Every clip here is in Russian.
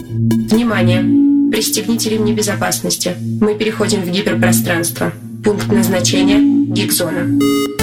Внимание! Пристегните ремни безопасности. Мы переходим в гиперпространство. Пункт назначения – гиг-зона.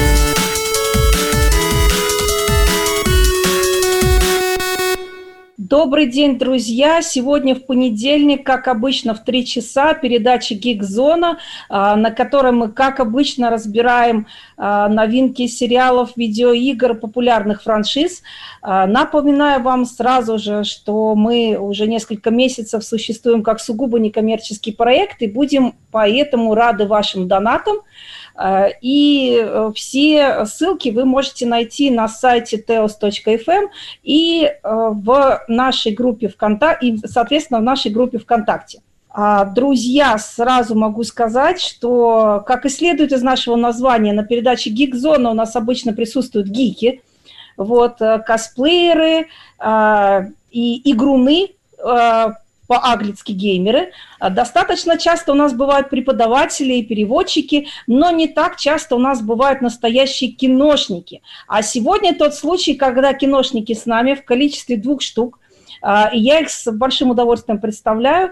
Добрый день, друзья! Сегодня в понедельник, как обычно, в 3 часа передача «Гиг-зона», на которой мы, как обычно, разбираем новинки сериалов, видеоигр, популярных франшиз. Напоминаю вам сразу же, что мы уже несколько месяцев существуем как сугубо некоммерческий проект и будем поэтому рады вашим донатам. И все ссылки вы можете найти на сайте teos.fm и в нашей группе ВКонтакте, и, соответственно, в нашей группе ВКонтакте. Друзья, сразу могу сказать, что, как и следует из нашего названия, на передаче «Гиг-зона» у нас обычно присутствуют гики, косплееры и игруны, по-английски геймеры. Достаточно часто у нас бывают преподаватели и переводчики, но не так часто у нас бывают настоящие киношники. А сегодня тот случай, когда киношники с нами в количестве 2 штук, и я их с большим удовольствием представляю.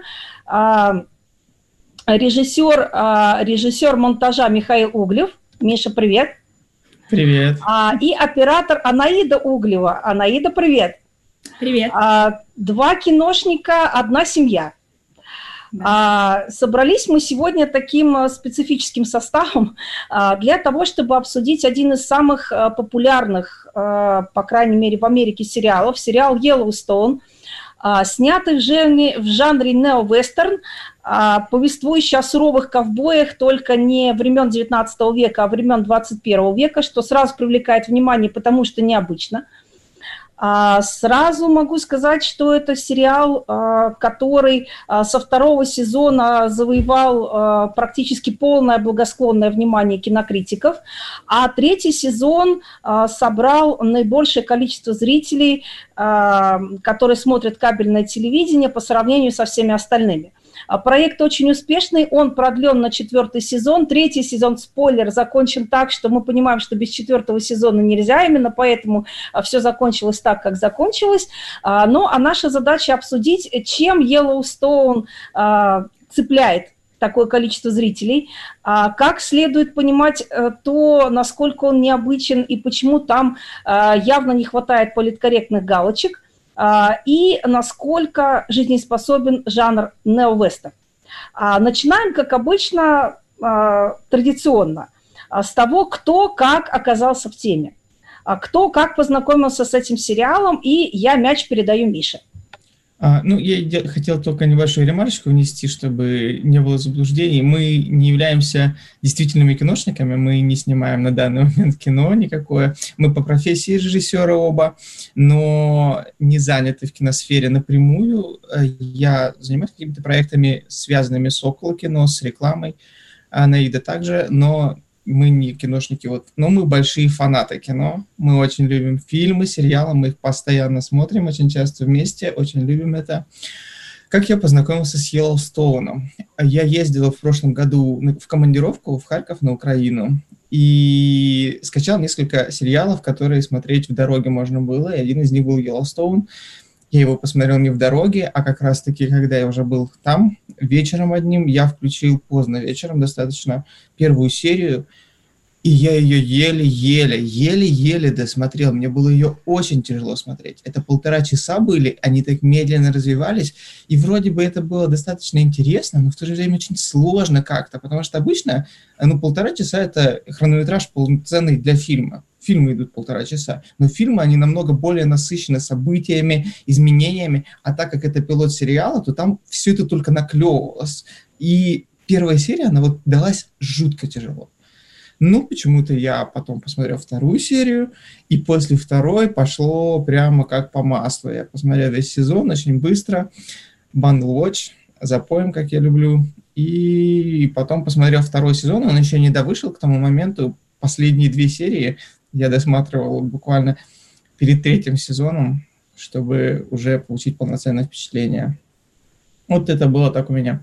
Режиссер монтажа Михаил Углев. Миша, привет. Привет. И оператор Анаида Углева. Анаида, привет. Привет. 2 киношника, 1 семья. Да. Собрались мы сегодня таким специфическим составом для того, чтобы обсудить один из самых популярных, по крайней мере, в Америке сериалов, сериал «Йеллоустоун», снятый в жанре нео-вестерн, повествующий о суровых ковбоях только не времен 19 века, а времен 21 века, что сразу привлекает внимание, потому что необычно. Сразу могу сказать, что это сериал, который со 2 сезона завоевал практически полное благосклонное внимание кинокритиков, а 3 сезон собрал наибольшее количество зрителей, которые смотрят кабельное телевидение по сравнению со всеми остальными. Проект очень успешный, он продлен на 4 сезон. 3 сезон, спойлер, закончен так, что мы понимаем, что без 4 сезона нельзя, именно поэтому все закончилось так, как закончилось. Ну, а наша задача обсудить, чем Йеллоустоун цепляет такое количество зрителей, как следует понимать то, насколько он необычен и почему там явно не хватает политкорректных галочек, и насколько жизнеспособен жанр нео-вестерн. Начинаем, как обычно, традиционно, с того, кто как оказался в теме, кто как познакомился с этим сериалом, и я мяч передаю Мише. Я хотел только небольшую ремарочку внести, чтобы не было заблуждений. Мы не являемся действительными киношниками, мы не снимаем на данный момент кино никакое. Мы по профессии режиссеры оба, но не заняты в киносфере напрямую. Я занимаюсь какими-то проектами, связанными с околокино, с рекламой, Анаида также, но мы не киношники, но мы большие фанаты кино, мы очень любим фильмы, сериалы, мы их постоянно смотрим, очень часто вместе, очень любим это. Как я познакомился с Йеллоустоуном? Я ездил в прошлом году в командировку в Харьков, на Украину, и скачал несколько сериалов, которые смотреть в дороге можно было, и один из них был Йеллоустоун. Я его посмотрел не в дороге, а как раз-таки, когда я уже был там, вечером одним, я включил поздно вечером, достаточно, 1 серию, и я ее еле-еле досмотрел. Мне было ее очень тяжело смотреть. Это 1,5 часа были, они так медленно развивались, и вроде бы это было достаточно интересно, но в то же время очень сложно как-то, потому что обычно, 1,5 часа – это хронометраж полноценный для фильма. Фильмы идут 1,5 часа, но фильмы, они намного более насыщены событиями, изменениями, а так как это пилот сериала, то там все это только наклевывалось. И 1 серия, она далась жутко тяжело. Почему-то я потом посмотрел 2 серию, и после 2 пошло прямо как по маслу. Я посмотрел весь сезон очень быстро, Bundle Watch, запоем, как я люблю, и потом посмотрел 2 сезон, он еще не довышел к тому моменту, последние 2 серии я досматривал буквально перед 3 сезоном, чтобы уже получить полноценное впечатление. Это было так у меня.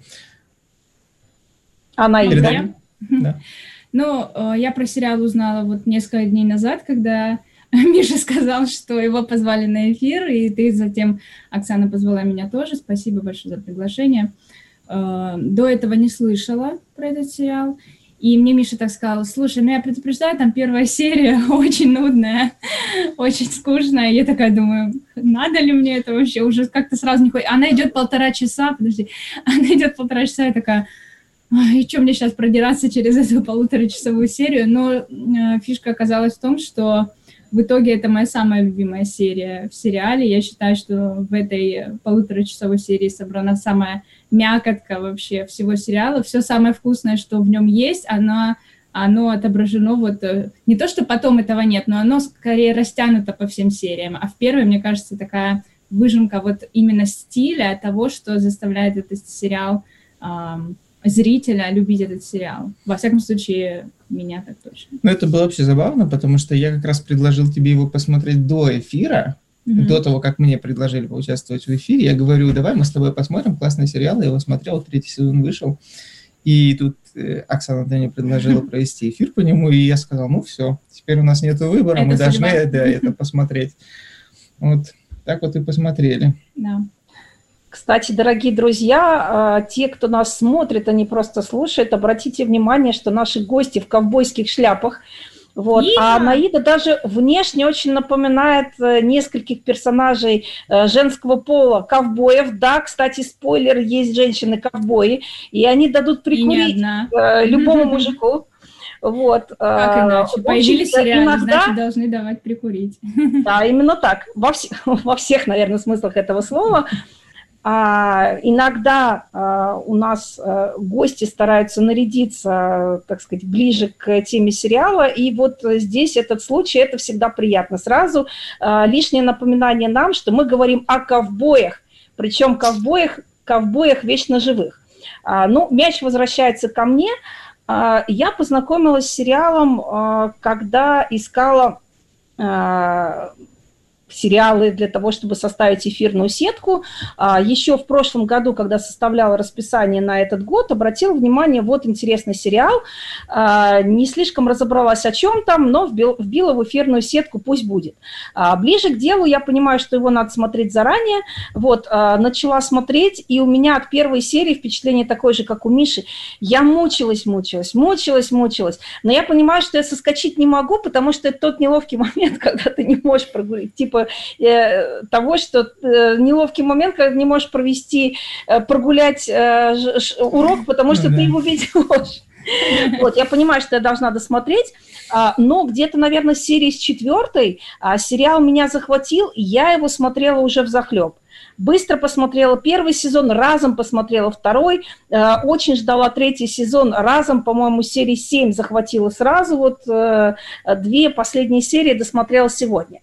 Анаида? Да. Я про сериал узнала несколько дней назад, когда Миша сказал, что его позвали на эфир, и ты затем, Оксана, позвала меня тоже. Спасибо большое за приглашение. До этого не слышала про этот сериал. И мне Миша так сказал: слушай, ну я предупреждаю, там первая серия очень нудная, очень скучная. Я такая думаю, надо ли мне это вообще? Уже как-то сразу не хочется. Она идет 1,5 часа, она идет 1,5 часа, я такая... И что мне сейчас продираться через эту 1,5-часовую серию? Но фишка оказалась в том, что в итоге это моя самая любимая серия в сериале. Я считаю, что в этой 1,5-часовой серии собрана самая мякотка вообще всего сериала. Все самое вкусное, что в нем есть, оно отображено вот... Не то, что потом этого нет, но оно скорее растянуто по всем сериям. А в первой, мне кажется, такая выжимка вот именно стиля того, что заставляет этот сериал... зрителя любить этот сериал. Во всяком случае, меня так точно. Ну, это было вообще забавно, потому что я как раз предложил тебе его посмотреть до эфира, до того, как мне предложили поучаствовать в эфире. Я говорю, давай мы с тобой посмотрим, классный сериал. Я его смотрел, 3-й сезон вышел. И тут Оксана мне предложила провести эфир по нему, и я сказал, ну все, теперь у нас нет выбора, это мы должны это посмотреть. Вот так вот и посмотрели. Да. Кстати, дорогие друзья, те, кто нас смотрит, а не просто слушает, обратите внимание, что наши гости в ковбойских шляпах. Вот. А Наида даже внешне очень напоминает нескольких персонажей женского пола, ковбоев. Да, кстати, спойлер, есть женщины-ковбои, и они дадут прикурить любому мужику. Вот. Как иначе? Появились сериалы, значит, должны давать прикурить. Да, именно так. Во всех, наверное, смыслах этого слова. Иногда у нас гости стараются нарядиться, так сказать, ближе к теме сериала, и вот здесь этот случай, это всегда приятно. Сразу лишнее напоминание нам, что мы говорим о ковбоях, причем ковбоях вечно живых. Ну, мяч возвращается ко мне. Я познакомилась с сериалом, когда искала сериалы для того, чтобы составить эфирную сетку. Еще в прошлом году, когда составляла расписание на этот год, обратила внимание, вот интересный сериал. Не слишком разобралась, о чем там, но вбила в эфирную сетку, пусть будет. Ближе к делу я понимаю, что его надо смотреть заранее. Вот, начала смотреть, и у меня от первой серии впечатление такое же, как у Миши. Я мучилась. Но я понимаю, что я соскочить не могу, потому что это тот неловкий момент, когда ты не можешь прогулять. Типа того, что неловкий момент, когда не можешь прогулять урок, потому что ты его ведешь. Вот, я понимаю, что я должна досмотреть, но где-то, наверное, серии с 4 сериал меня захватил, и я его смотрела уже взахлеб. Быстро посмотрела 1 сезон, разом посмотрела 2, очень ждала 3 сезон, разом, по-моему, серии 7 захватила сразу, вот 2 последние серии досмотрела сегодня.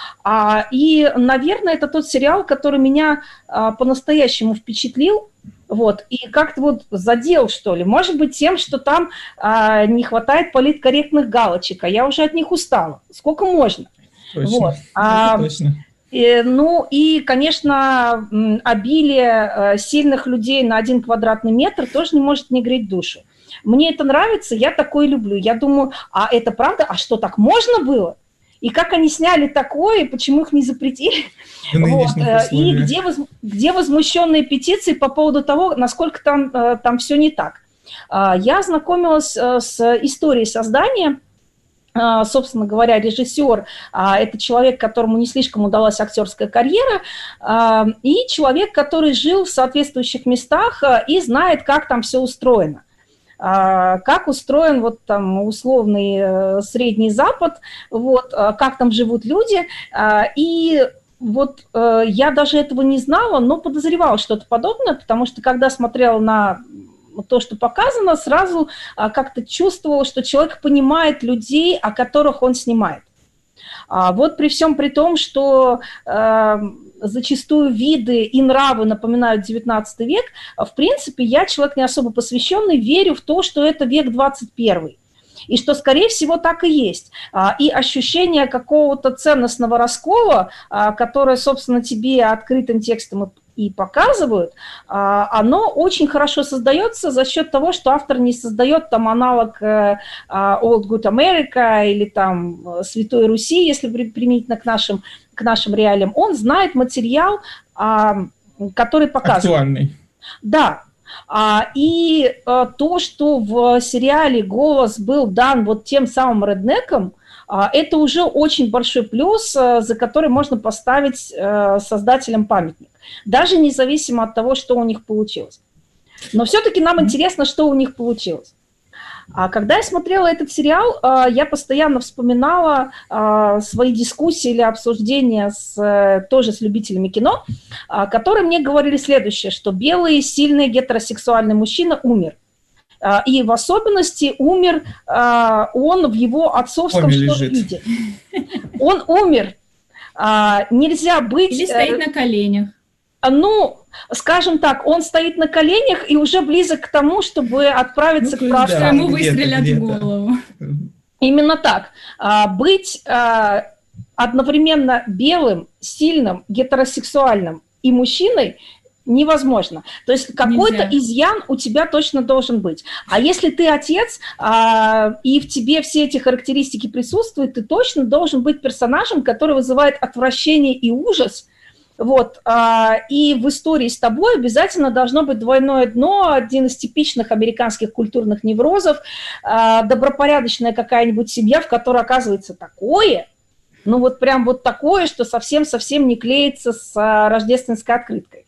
И, наверное, это тот сериал, который меня по-настоящему впечатлил, вот, и как-то вот задел, что ли. Может быть, тем, что там не хватает политкорректных галочек, а я уже от них устала. Сколько можно? Точно, вот. точно. Ну и, конечно, обилие сильных людей на 1 квадратный метр тоже не может не греть душу. Мне это нравится, я такое люблю. Я думаю, а это правда? А что, так можно было? И как они сняли такое, почему их не запретили? Вот. И где возмущенные петиции по поводу того, насколько там все не так. Я ознакомилась с историей создания. Собственно говоря, режиссер – это человек, которому не слишком удалась актерская карьера, и человек, который жил в соответствующих местах и знает, как там все устроено. Как устроен вот там условный Средний Запад, вот, как там живут люди. И вот я даже этого не знала, но подозревала что-то подобное, потому что когда смотрела на то, что показано, сразу как-то чувствовала, что человек понимает людей, о которых он снимает. Вот при всем при том, что зачастую виды и нравы напоминают 19 век, в принципе, я, человек не особо посвященный, верю в то, что это век 21. И что, скорее всего, так и есть. И ощущение какого-то ценностного раскола, которое, собственно, тебе открытым текстом и показывают, оно очень хорошо создается за счет того, что автор не создает там аналог Old Good America или там Святой Руси, если применительно к нашим реалиям. Он знает материал, который показывает. Актуальный. Да. И то, что в сериале «Голос» был дан вот тем самым реднеком, это уже очень большой плюс, за который можно поставить создателям памятник, даже независимо от того, что у них получилось. Но все-таки нам интересно, что у них получилось. А когда я смотрела этот сериал, я постоянно вспоминала свои дискуссии или обсуждения тоже с любителями кино, которые мне говорили следующее, что белый, сильный, гетеросексуальный мужчина умер. И в особенности умер он в его отцовском виде. Он умер. Нельзя быть... Или стоит на коленях. Ну, скажем так, он стоит на коленях и уже близок к тому, чтобы отправиться к прашке. Ему выстрелят в голову. Именно так. Быть одновременно белым, сильным, гетеросексуальным и мужчиной невозможно. То есть какой-то изъян у тебя точно должен быть. А если ты отец, и в тебе все эти характеристики присутствуют, ты точно должен быть персонажем, который вызывает отвращение и ужас. Вот, и в истории с тобой обязательно должно быть двойное дно, один из типичных американских культурных неврозов, добропорядочная какая-нибудь семья, в которой оказывается такое, ну вот прям вот такое, что совсем-совсем не клеится с рождественской открыткой.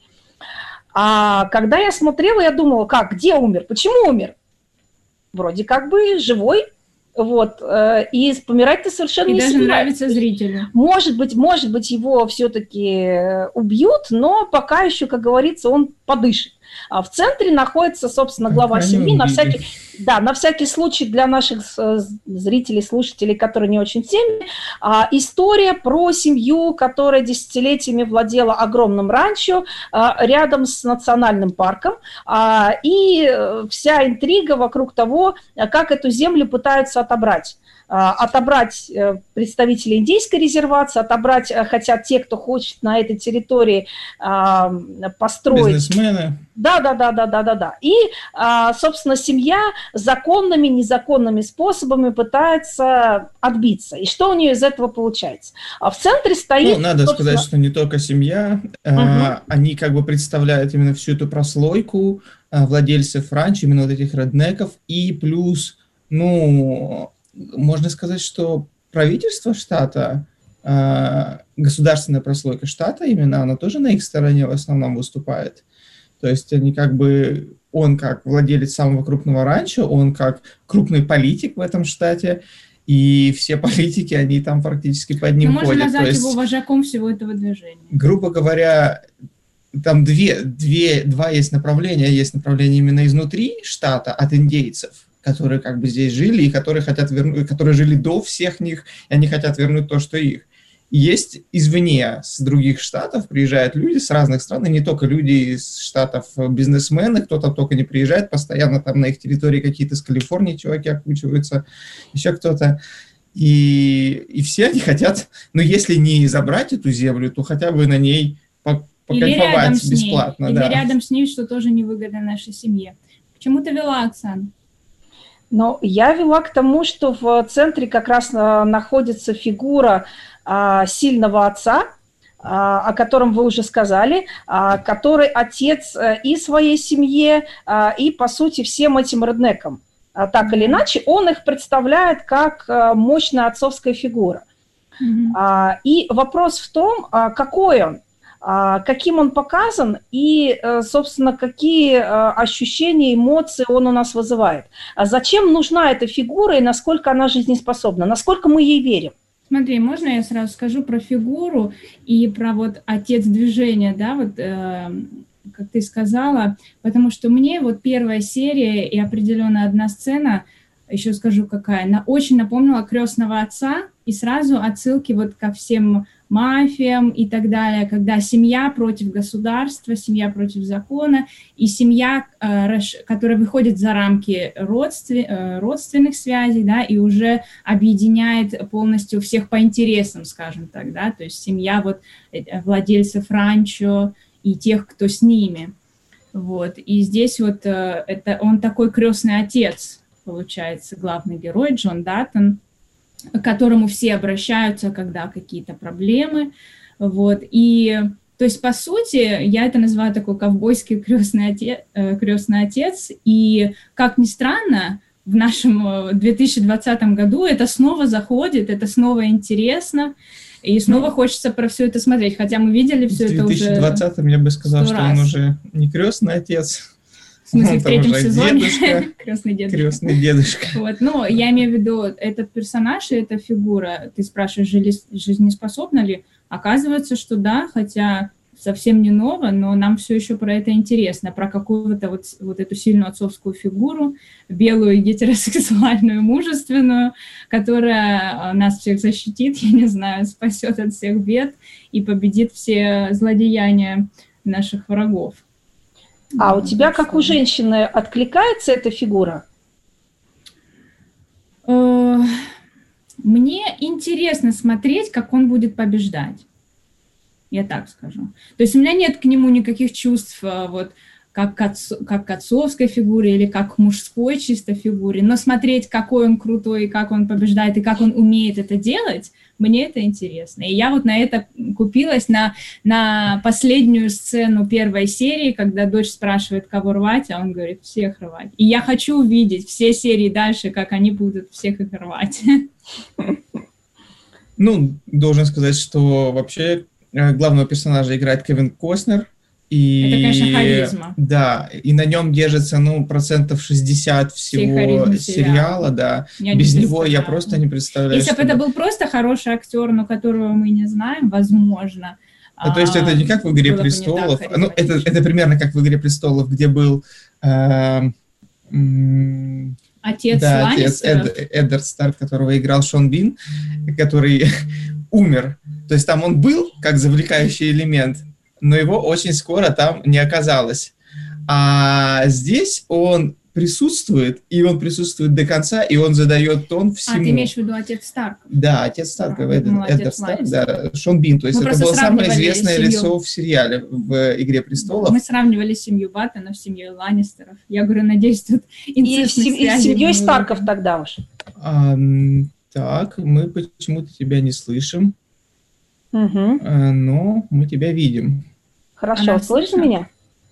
А когда я смотрела, я думала, где умер, почему умер? Вроде как бы живой. Вот, и помирать-то совершенно не собирается. И даже нравится зрителю. Может быть, его все-таки убьют, но пока еще, как говорится, он подышит. А в центре находится, собственно, глава семьи. На всякий случай для наших зрителей, слушателей, которые не очень в теме, история про семью, которая десятилетиями владела огромным ранчо рядом с национальным парком. И вся интрига вокруг того, как эту землю пытаются отобрать. Отобрать представителей индейской резервации, отобрать хотят те, кто хочет на этой территории построить. Бизнесмены. Да. И, собственно, семья законными, незаконными способами пытается отбиться. И что у нее из этого получается? А в центре стоит... надо сказать, что не только семья, они как бы представляют именно всю эту прослойку владельцев ранчо, именно вот этих реднеков, и плюс, можно сказать, что правительство штата, государственная прослойка штата именно, она тоже на их стороне в основном выступает. То есть они он как владелец самого крупного ранчо, он как крупный политик в этом штате, и все политики, они там практически под ним ходят. Можно назвать его вожаком всего этого движения. Грубо говоря, там два есть направления. Есть направление именно изнутри штата, от индейцев, которые как бы здесь жили, и которые хотят вернуть, которые жили до всех них, и они хотят вернуть то, что их. И есть извне, с других штатов приезжают люди с разных стран, и не только люди из штатов бизнесмены, кто-то только не приезжает, постоянно там на их территории какие-то с Калифорнии чуваки окучиваются, еще кто-то. И все они хотят, если не забрать эту землю, то хотя бы на ней покайфовать бесплатно. Или рядом с ней, что тоже невыгодно нашей семье. К чему ты вела, Оксана? Но я вела к тому, что в центре как раз находится фигура сильного отца, о котором вы уже сказали, который отец и своей семье, и, по сути, всем этим реднекам. Так или иначе, он их представляет как мощная отцовская фигура. И вопрос в том, какой он, каким он показан и, собственно, какие ощущения, эмоции он у нас вызывает. Зачем нужна эта фигура и насколько она жизнеспособна, насколько мы ей верим? Смотри, можно я сразу скажу про фигуру и про отец движения, как ты сказала, потому что мне первая серия и определенно одна сцена, еще скажу какая, очень напомнила «Крестного отца», и сразу отсылки ко всем мафиям и так далее, когда семья против государства, семья против закона, и семья, которая выходит за рамки родственных связей, и уже объединяет полностью всех по интересам, скажем так, то есть семья владельцев ранчо и тех, кто с ними. Вот. И здесь вот это он такой крестный отец, получается, главный герой Джон Даттон, к которому все обращаются, когда какие-то проблемы. Вот. И, то есть, по сути, я это называю такой ковбойский крестный отец. И, как ни странно, в нашем 2020 году это снова заходит, это снова интересно, и снова хочется про все это смотреть. Хотя мы видели все это уже... В 2020-м я бы сказал, что он уже не крестный отец. В смысле, в третьем сезоне крестный дедушка. Вот, но я имею в виду, этот персонаж и эта фигура, ты спрашиваешь, жизнеспособна ли? Оказывается, что да, хотя совсем не ново, но нам все еще про это интересно, про какую-то вот эту сильную отцовскую фигуру, белую, гетеросексуальную, мужественную, которая нас всех защитит, я не знаю, спасет от всех бед и победит все злодеяния наших врагов. А у тебя, как у женщины, откликается эта фигура? Мне интересно смотреть, как он будет побеждать. Я так скажу. То есть у меня нет к нему никаких чувств, вот, как к отцовской фигуре или как к мужской чисто фигуре, но смотреть, какой он крутой, и как он побеждает, и как он умеет это делать, мне это интересно. И я вот на это купилась, на последнюю сцену первой серии, когда дочь спрашивает, кого рвать, а он говорит, всех рвать. И я хочу увидеть все серии дальше, как они будут всех их рвать. Ну, должен сказать, что вообще главного персонажа играет Кевин Костнер. И, это, конечно, харизма. Да, и на нем держится, 60% всего сериала, да. Без него я просто не представляю. Если бы это был просто хороший актер, но которого мы не знаем, возможно. То есть это не как в «Игре престолов», это примерно как в «Игре престолов», где был... Отец Эддард Старк, которого играл Шон Бин, который умер. То есть там он был как завлекающий элемент, но его очень скоро там не оказалось. А здесь он присутствует, и он присутствует до конца, и он задает тон всему. А, ты имеешь в виду отец Старк? Да, отец Старк, Эддард Старк, да, Шон Бин. То есть это было самое известное лицо в сериале, в «Игре престолов». Мы сравнивали семью Баттона с семьей Ланнистеров. Я говорю, надеюсь, тут инцестных связей. И с семьей Старков тогда уж. Так, мы почему-то тебя не слышим, но мы тебя видим. Хорошо, слышно меня?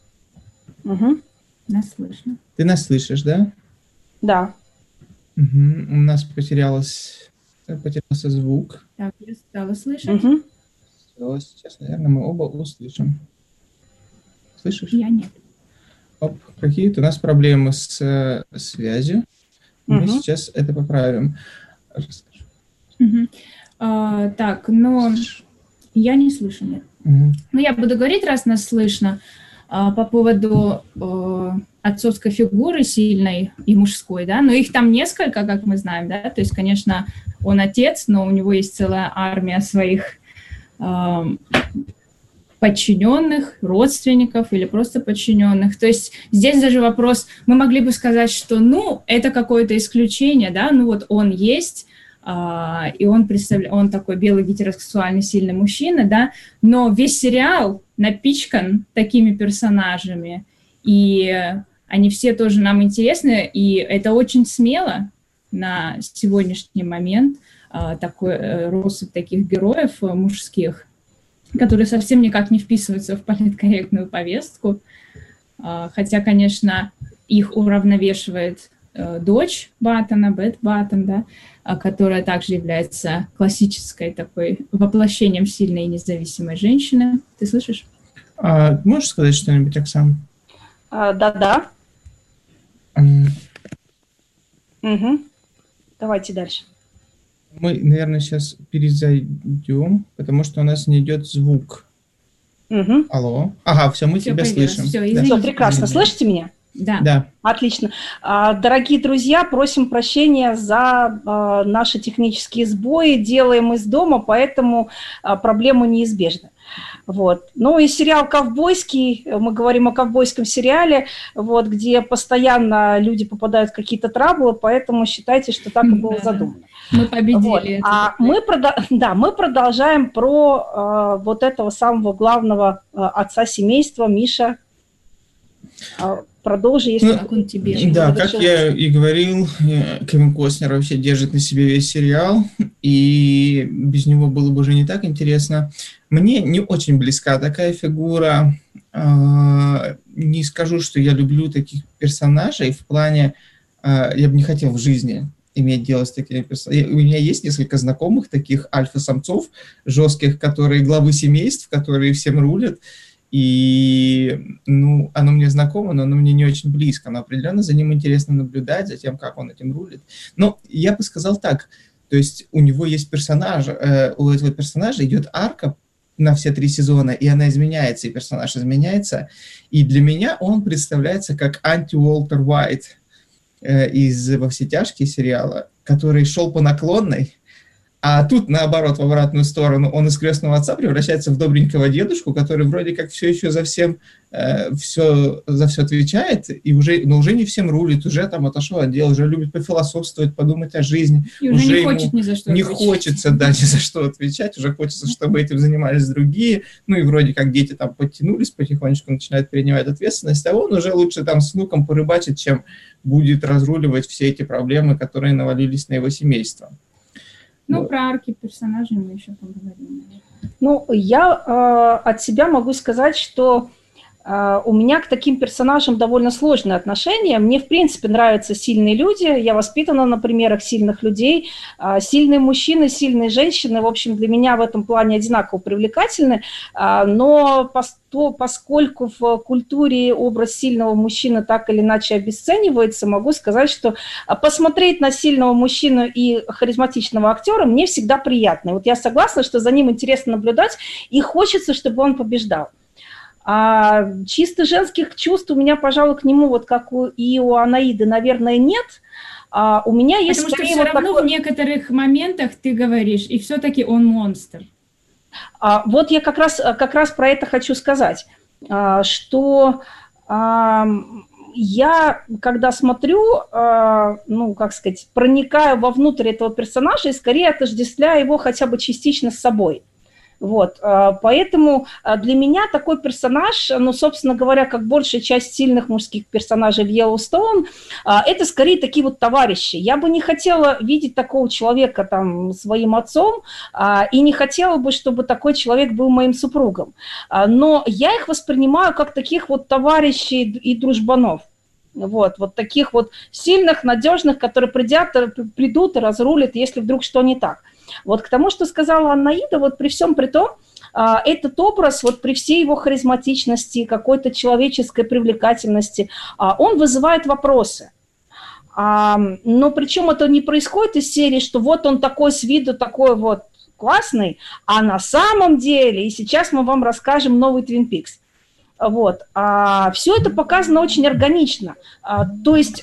Нас слышно. Ты нас слышишь, да? Да. У нас потерялся звук. Так, я стала слышать. Все, сейчас, наверное, мы оба услышим. Слышишь? Я нет. Какие-то у нас проблемы с связью. Мы сейчас это поправим. Так, но я не слышу, нет. Ну, я буду говорить, раз нас слышно, по поводу отцовской фигуры сильной и мужской, да, но их там несколько, как мы знаем, да, то есть, конечно, он отец, но у него есть целая армия своих подчиненных, родственников или просто подчиненных. То есть здесь даже вопрос, мы могли бы сказать, что, это какое-то исключение, да, вот он есть, и он такой белый гетеросексуальный сильный мужчина, да, но весь сериал напичкан такими персонажами, и они все тоже нам интересны, и это очень смело на сегодняшний момент, такой россыпь таких героев мужских, которые совсем никак не вписываются в политкорректную повестку, хотя, конечно, их уравновешивает дочь Баттона, Бет Баттон, да, которая также является классической такой воплощением сильной и независимой женщины. Ты слышишь? Можешь сказать что-нибудь, Оксана? Да. Давайте дальше. Мы, наверное, сейчас перезайдем, потому что у нас не идет звук. Алло. Ага, все, мы тебя слышим. Все, прекрасно. Слышите меня? Да. Отлично. Дорогие друзья, просим прощения за наши технические сбои. Делаем из дома, поэтому проблема неизбежна. Вот. Ну и сериал «Ковбойский», мы говорим о ковбойском сериале, вот, где постоянно люди попадают в какие-то траблы, поэтому считайте, что так и было задумано. Мы победили. Вот. А мы продолжаем про вот этого самого главного отца семейства, Миша. Продолжи, если как он тебе. Да, как я и говорил, Кевин Костнер вообще держит на себе весь сериал, и без него было бы уже не так интересно. Мне не очень близка такая фигура. Не скажу, что я люблю таких персонажей, в плане, я бы не хотел в жизни иметь дело с такими персонажами. У меня есть несколько знакомых таких альфа-самцов жестких, которые главы семейств, которые всем рулят. И, ну, оно мне знакомо, но оно мне не очень близко. Но определенно за ним интересно наблюдать, за тем, как он этим рулит. Но я бы сказал так, то есть у него есть персонаж, у этого персонажа идет арка на все 3 сезона, и она изменяется, и персонаж изменяется. И для меня он представляется как анти-Уолтер Уайт из «Во все тяжкие» сериала, который шел по наклонной, а тут, наоборот, в обратную сторону, он из крестного отца превращается в добренького дедушку, который вроде как все еще за все отвечает, и но уже не всем рулит, уже там отошел от дела, уже любит пофилософствовать, подумать о жизни. И уже не хочет ни за что отвечать. Не хочется, да, ни за что отвечать, уже хочется, чтобы этим занимались другие. Ну и вроде как дети там подтянулись, потихонечку начинают принимать ответственность, а он уже лучше там с внуком порыбачит, чем будет разруливать все эти проблемы, которые навалились на его семейство. Ну, про арки персонажей мы еще поговорим. Ну, я от себя могу сказать, что у меня к таким персонажам довольно сложное отношение. Мне, в принципе, нравятся сильные люди. Я воспитана на примерах сильных людей. Сильные мужчины, сильные женщины, в общем, для меня в этом плане одинаково привлекательны. Но поскольку в культуре образ сильного мужчины так или иначе обесценивается, могу сказать, что посмотреть на сильного мужчину и харизматичного актера мне всегда приятно. Вот я согласна, что за ним интересно наблюдать, и хочется, чтобы он побеждал. А чисто женских чувств у меня, пожалуй, к нему, вот как и у Анаиды, наверное, нет. А у меня есть... Потому что все равно такой... в некоторых моментах ты говоришь, и все-таки он монстр. Вот я как раз про это хочу сказать, что я, когда смотрю, ну, как сказать, проникаю вовнутрь этого персонажа и скорее отождествляю его хотя бы частично с собой. Вот, поэтому для меня такой персонаж, ну, собственно говоря, как большая часть сильных мужских персонажей в Йеллоустоун, это скорее такие вот товарищи. Я бы не хотела видеть такого человека там своим отцом, и не хотела бы, чтобы такой человек был моим супругом. Но я их воспринимаю как таких вот товарищей и дружбанов. Вот таких вот сильных, надежных, которые придут и разрулят, если вдруг что не так. Вот к тому, что сказала Анаида, вот при всем при том, этот образ, вот при всей его харизматичности, какой-то человеческой привлекательности, он вызывает вопросы. Но причем это не происходит из серии, что вот он такой с виду, такой вот классный, а на самом деле, и сейчас мы вам расскажем новый Twin Peaks. Вот. Все это показано очень органично. То есть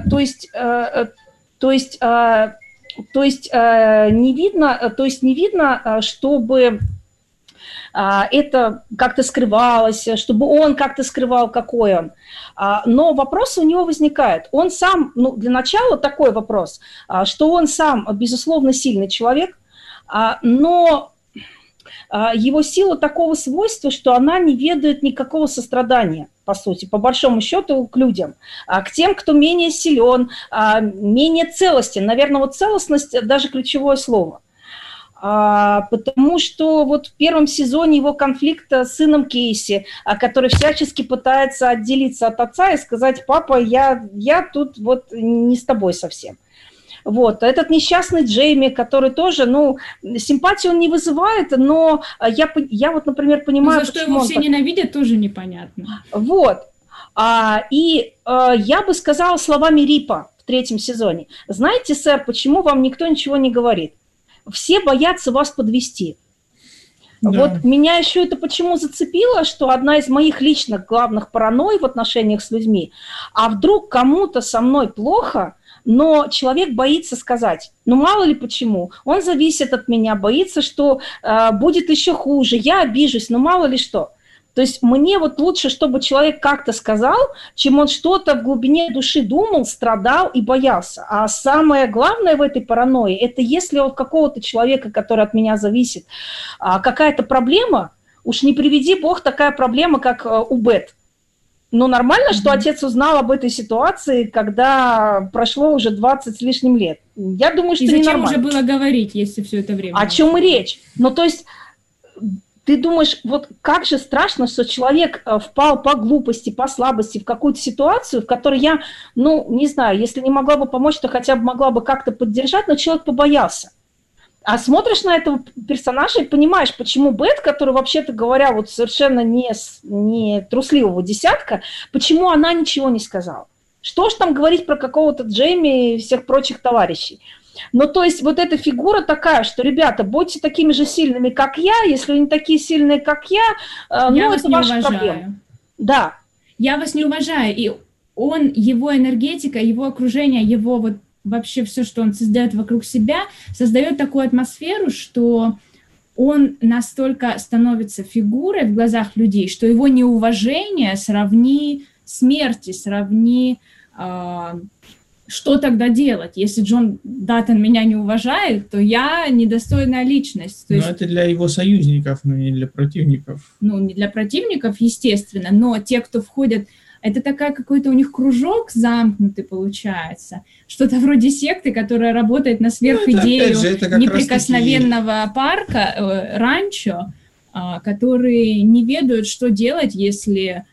не видно, чтобы это как-то скрывалось, чтобы он как-то скрывал, какой он. Но вопросы у него возникают. Он сам, ну, для начала такой вопрос, что он сам, безусловно, сильный человек, но его сила такого свойства, что она не ведает никакого сострадания, по сути, по большому счету, к людям, к тем, кто менее силен, менее целостен. Наверное, вот целостность даже ключевое слово. Потому что вот в первом сезоне его конфликта с сыном Кейси, который всячески пытается отделиться от отца и сказать: папа, я тут вот не с тобой совсем. Вот, этот несчастный Джейми, который тоже, ну, симпатию он не вызывает, но я вот, например, понимаю... За что его все ненавидят, тоже непонятно. Вот, я бы сказала словами Рипа в 3-м сезоне: знаете, сэр, почему вам никто ничего не говорит? Все боятся вас подвести. Да. Вот меня еще это почему зацепило, что одна из моих личных главных паранойй в отношениях с людьми, а вдруг кому-то со мной плохо, но человек боится сказать. Ну, мало ли почему. Он зависит от меня, боится, что будет еще хуже, я обижусь, но мало ли что. То есть мне вот лучше, чтобы человек как-то сказал, чем он что-то в глубине души думал, страдал и боялся. А самое главное в этой паранойи, это если у какого-то человека, который от меня зависит, какая-то проблема, уж не приведи бог такая проблема, как у Бет. Ну, нормально, что отец узнал об этой ситуации, когда прошло уже 20 с лишним лет. Я думаю, что и зачем ненормально. уже было говорить, если все это время? О чем и речь? Ну, то есть... Ты думаешь, вот как же страшно, что человек впал по глупости, по слабости в какую-то ситуацию, в которой я, ну, не знаю, если не могла бы помочь, то хотя бы могла бы как-то поддержать, но человек побоялся. А смотришь на этого персонажа и понимаешь, почему Бет, который, вообще-то говоря, вот совершенно не трусливого десятка, почему она ничего не сказала. Что ж там говорить про какого-то Джейми и всех прочих товарищей. Ну, то есть вот эта фигура такая, что, ребята, будьте такими же сильными, как я, если вы не такие сильные, как я, ну, это ваша проблема. Да. Я вас не уважаю, и он, его энергетика, его окружение, его вот вообще все, что он создает вокруг себя, создает такую атмосферу, что он настолько становится фигурой в глазах людей, что его неуважение сравни смерти, сравни... Что тогда делать? Если Джон Даттон меня не уважает, то я недостойная личность. Но это для его союзников, но не для противников. Ну, не для противников, естественно, но те, кто входят... Это такая какой-то у них кружок замкнутый получается. Что-то вроде секты, которая работает на сверхидею неприкосновенного парка, ранчо, которые не ведают, что делать, если...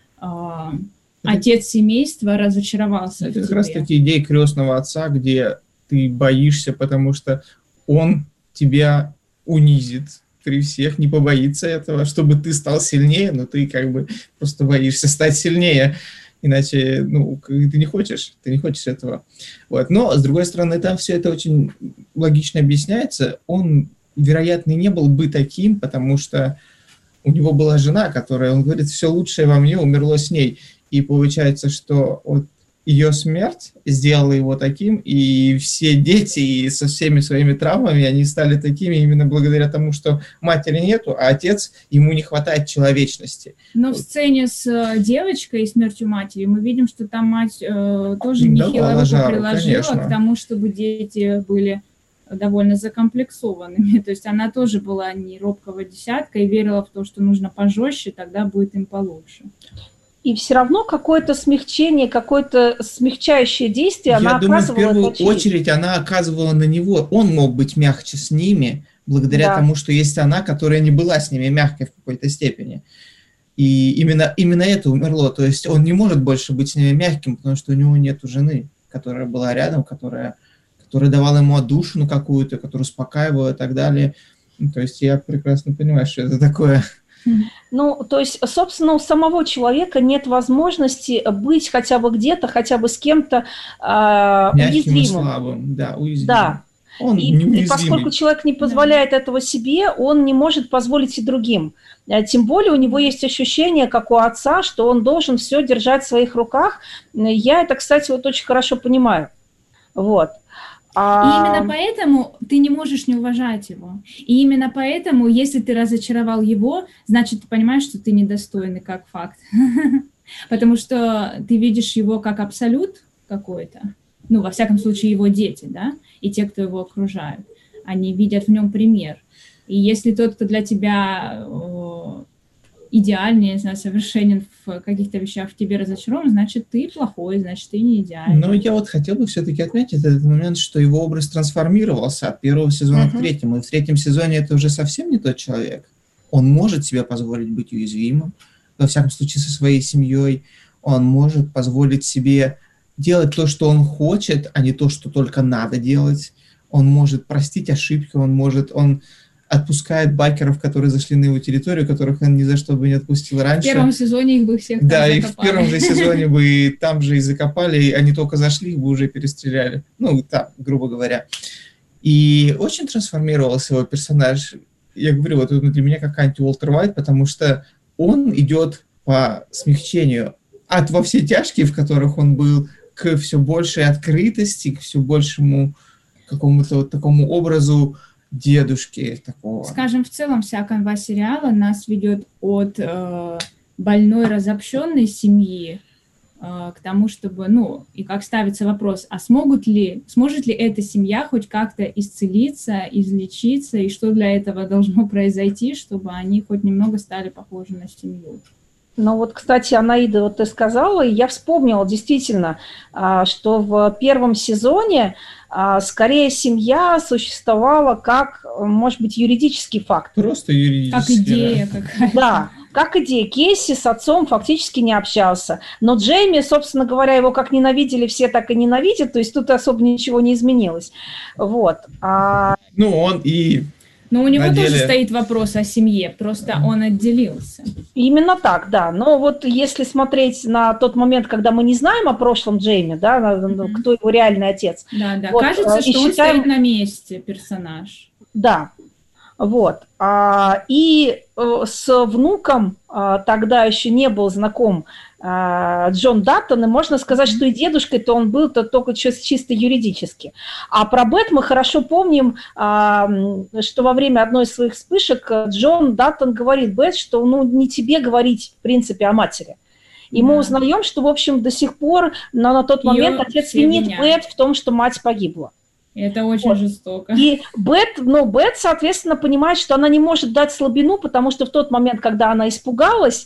Отец семейства разочаровался. Это как раз таки идея крестного отца, где ты боишься, потому что он тебя унизит при всех, не побоится этого, чтобы ты стал сильнее, но ты как бы просто боишься стать сильнее, иначе, ну, ты не хочешь этого. Вот. Но, с другой стороны, там все это очень логично объясняется. Он, вероятно, не был бы таким, потому что у него была жена, которая, он говорит, все лучшее во мне умерло с ней. И получается, что вот ее смерть сделала его таким, и все дети и со всеми своими травмами, они стали такими именно благодаря тому, что матери нету, а отец, ему не хватает человечности. Но вот. В сцене с девочкой и смертью матери мы видим, что там мать тоже нехило руку приложила к тому, чтобы дети были довольно закомплексованными. То есть она тоже была не робкого десятка и верила в то, что нужно пожестче, тогда будет им получше. И все равно какое-то смягчение, какое-то смягчающее действие она оказывала. Я думаю, в первую очередь она оказывала на него. Он мог быть мягче с ними, благодаря тому, что есть она, которая не была с ними мягкой в какой-то степени. И именно это умерло. То есть он не может больше быть с ними мягким, потому что у него нету жены, которая была рядом, которая давала ему отдушину какую-то, которая успокаивала и так далее. То есть я прекрасно понимаю, что это такое... Ну, то есть, собственно, у самого человека нет возможности быть хотя бы где-то, хотя бы с кем-то мягким уязвимым. И слабым, да, уязвимым. Да. И поскольку человек не позволяет этого себе, он не может позволить и другим. Тем более у него есть ощущение, как у отца, что он должен все держать в своих руках. Я это, кстати, вот очень хорошо понимаю. Вот. И именно поэтому ты не можешь не уважать его. И именно поэтому, если ты разочаровал его, значит, ты понимаешь, что ты недостойный как факт. Потому что ты видишь его как абсолют какой-то. Ну, во всяком случае, его дети, да, и те, кто его окружают. Они видят в нем пример. И если тот, кто для тебя идеальный, не знаю, совершенен в каких-то вещах, в тебе разочарован, значит, ты плохой, значит, ты не идеальный. Но я вот хотел бы все-таки отметить этот момент, что его образ трансформировался от первого сезона к третьему. И в третьем сезоне это уже совсем не тот человек. Он может себе позволить быть уязвимым, во всяком случае, со своей семьей. Он может позволить себе делать то, что он хочет, а не то, что только надо делать. Он может простить ошибки, он отпускает байкеров, которые зашли на его территорию, которых он ни за что бы не отпустил раньше. В первом сезоне их бы всех там закопали. Да, их в первом же сезоне бы там же и закопали, они только зашли, их бы уже перестреляли. Ну, так, грубо говоря. И очень трансформировался его персонаж. Я говорю, вот он для меня как анти-Уолтер Уайт, потому что он идет по смягчению. Во все тяжкие, в которых он был, к все большей открытости, к все большему какому-то вот такому образу дедушки такого. Скажем, в целом вся канва сериала нас ведет от больной, разобщенной семьи к тому, чтобы, ну, и как ставится вопрос, а сможет ли эта семья хоть как-то исцелиться, излечиться, и что для этого должно произойти, чтобы они хоть немного стали похожи на семью? Ну вот, кстати, Анаида, вот ты сказала, и я вспомнила действительно, что в первом сезоне скорее семья существовала как, может быть, юридический факт. Просто юридический. Как идея какая-то. Да, как идея. Кейси с отцом фактически не общался. Но Джейми, собственно говоря, его как ненавидели все, так и ненавидят, то есть тут особо ничего не изменилось. Вот. Ну, он и... Но у него тоже стоит вопрос о семье, просто он отделился. Именно так, да. Но вот если смотреть на тот момент, когда мы не знаем о прошлом Джейми, да, кто его реальный отец. Да, вот, кажется, что он стоит на месте, персонаж. Да, вот. И с внуком тогда еще не был знаком Джон Даттон, и можно сказать, что и дедушкой-то он был-то только чисто юридически. А про Бет мы хорошо помним, что во время одной из своих вспышек Джон Даттон говорит Бет, что ну, не тебе говорить, в принципе, о матери. И мы узнаем, что, в общем, до сих пор на тот момент отец винит Бет в том, что мать погибла. Это очень жестоко. И Бет, соответственно, понимает, что она не может дать слабину, потому что в тот момент, когда она испугалась,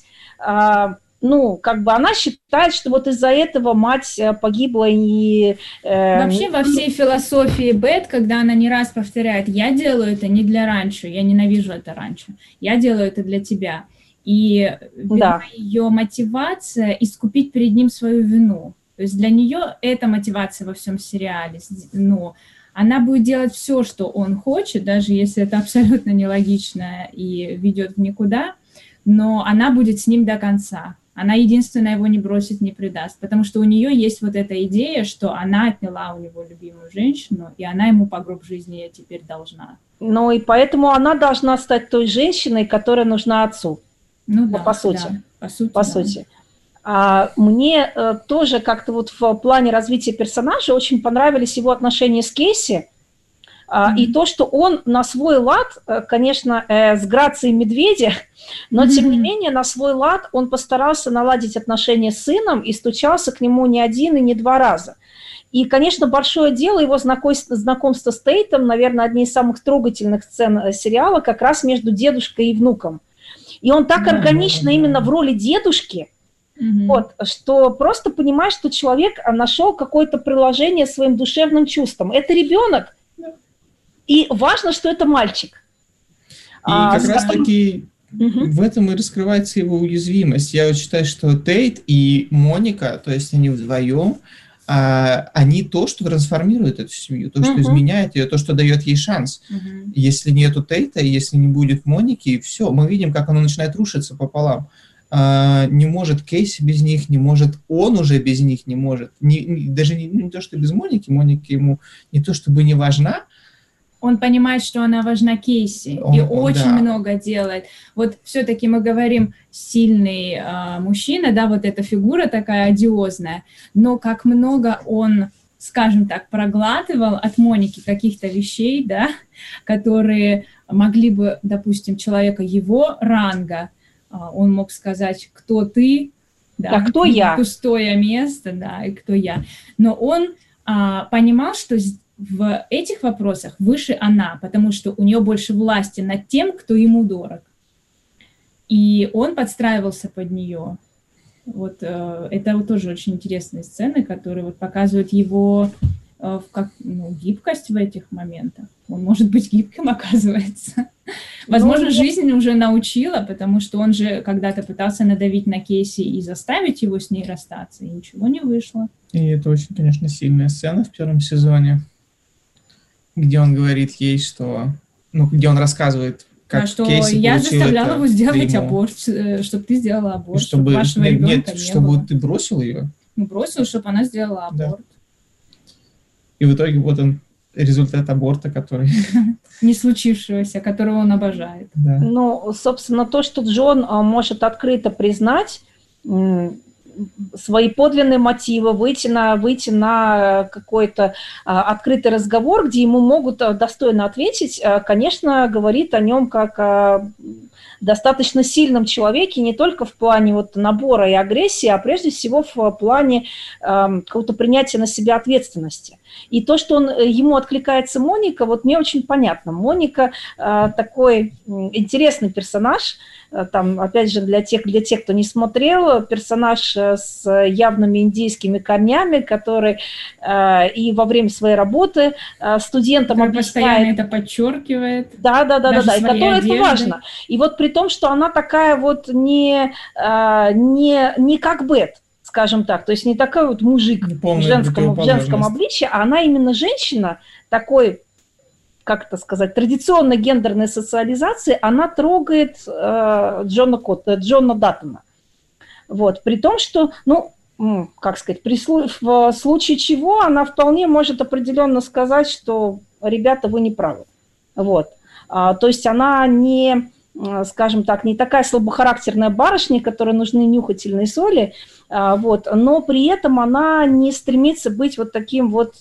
как бы она считает, что вот из-за этого мать погибла. И вообще во всей философии Бет, когда она не раз повторяет, я делаю это не для ранчо, я ненавижу это ранчо, я делаю это для тебя. И ее мотивация искупить перед ним свою вину. То есть для нее это мотивация во всем сериале. Ну, она будет делать все, что он хочет, даже если это абсолютно нелогично и ведет в никуда, но она будет с ним до конца. Она единственная его не бросит, не предаст, потому что у нее есть вот эта идея, что она отняла у него любимую женщину, и она ему по гроб жизни я теперь должна. Ну и поэтому она должна стать той женщиной, которая нужна отцу. Ну да, по сути. Да, по сути. Мне тоже как-то вот в плане развития персонажа очень понравились его отношения с Кейси. И то, что он на свой лад, конечно, с грацией медведя, но тем не менее на свой лад он постарался наладить отношения с сыном и стучался к нему не один и не два раза. И, конечно, большое дело его знакомство с Тейтом, наверное, одни из самых трогательных сцен сериала, как раз между дедушкой и внуком. И он так органично именно в роли дедушки, вот, что просто понимаешь, что человек нашел какое-то приложение своим душевным чувствам. Это ребенок. И важно, что это мальчик. И как раз-таки в этом и раскрывается его уязвимость. Я считаю, что Тейт и Моника, то есть они вдвоем, они то, что трансформирует эту семью, то, что изменяет ее, то, что дает ей шанс. Если нету Тейта, если не будет Моники, все, мы видим, как оно начинает рушиться пополам. Не может Кейси без них, не может он уже без них, не может. Даже не то, что без Моники, Моника ему не то, чтобы не важна. Он понимает, что она важна Кейси, и очень много делает. Вот все-таки мы говорим сильный мужчина, да, вот эта фигура такая одиозная, но как много он, скажем так, проглатывал от Моники каких-то вещей, да, которые могли бы, допустим, человека его ранга, он мог сказать, кто ты, да, кто я? Пустое место, да, и кто я. Но он понимал, что в этих вопросах выше она, потому что у нее больше власти над тем, кто ему дорог. И он подстраивался под нее. Вот это вот тоже очень интересные сцены, которые вот показывают его гибкость в этих моментах. Он может быть гибким, оказывается. Возможно, жизнь уже научила, потому что он же когда-то пытался надавить на Кейси и заставить его с ней расстаться, и ничего не вышло. И это очень, конечно, сильная сцена в первом сезоне, где он говорит ей, что... где он рассказывает, как что Кейси я получил заставляла это его сделать клеймо. аборт, чтобы ты сделала аборт, чтобы вашего ребенка не чтобы было. ты бросил ее. Бросил, чтобы она сделала аборт. Да. И в итоге вот он, результат аборта, который... Не случившегося, которого он обожает. Да. Ну, собственно, то, что Джон может открыто признать, свои подлинные мотивы, выйти на какой-то открытый разговор, где ему могут достойно ответить, конечно, говорит о нем как о достаточно сильном человеке, не только в плане вот набора и агрессии, а прежде всего в плане какого-то принятия на себя ответственности. И то, что ему откликается Моника, вот мне очень понятно. Моника такой интересный персонаж, там, опять же, для тех, кто не смотрел, персонаж с явными индийскими корнями, который и во время своей работы студентам который объясняет... постоянно это подчеркивает. Да, и которой это важно. И вот при том, что она такая вот не как Бет, скажем так, то есть не такой вот мужик в женском обличье, а она именно женщина такой, как это сказать, традиционной гендерной социализации, она трогает Джона Даттона. Вот, при том, что, как сказать, в случае чего она вполне может определенно сказать, что, ребята, вы не правы. Вот. То есть она не, скажем так, не такая слабохарактерная барышня, которой нужны нюхательные соли, вот, но при этом она не стремится быть вот таким вот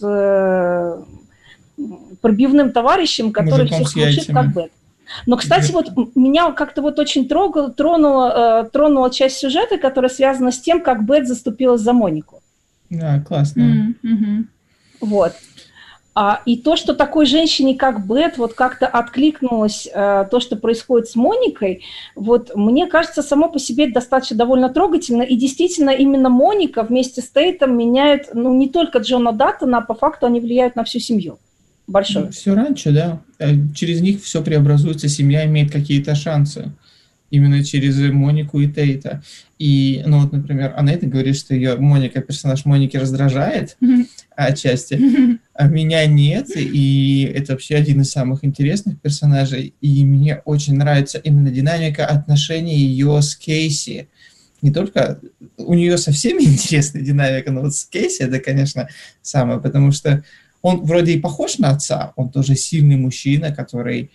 пробивным товарищем, который всех слушает как Бет. Но, кстати, вот меня как-то вот очень тронула часть сюжета, которая связана с тем, как Бет заступилась за Монику. Да, классно. Вот. И то, что такой женщине, как Бет, вот как-то откликнулось то, что происходит с Моникой, вот мне кажется, само по себе достаточно довольно трогательно. И действительно, именно Моника вместе с Тейтом меняет, не только Джона Даттона, а по факту они влияют на всю семью. Большое. Все раньше, да. Через них все преобразуется, семья имеет какие-то шансы. Именно через Монику и Тейта. И, вот, например, Анетта говорит, что персонаж Моники раздражает отчасти, а меня нет, и это вообще один из самых интересных персонажей, и мне очень нравится именно динамика отношений ее с Кейси. Не только у нее со всеми интересная динамика, но вот с Кейси это, конечно, самое, потому что он вроде и похож на отца, он тоже сильный мужчина, который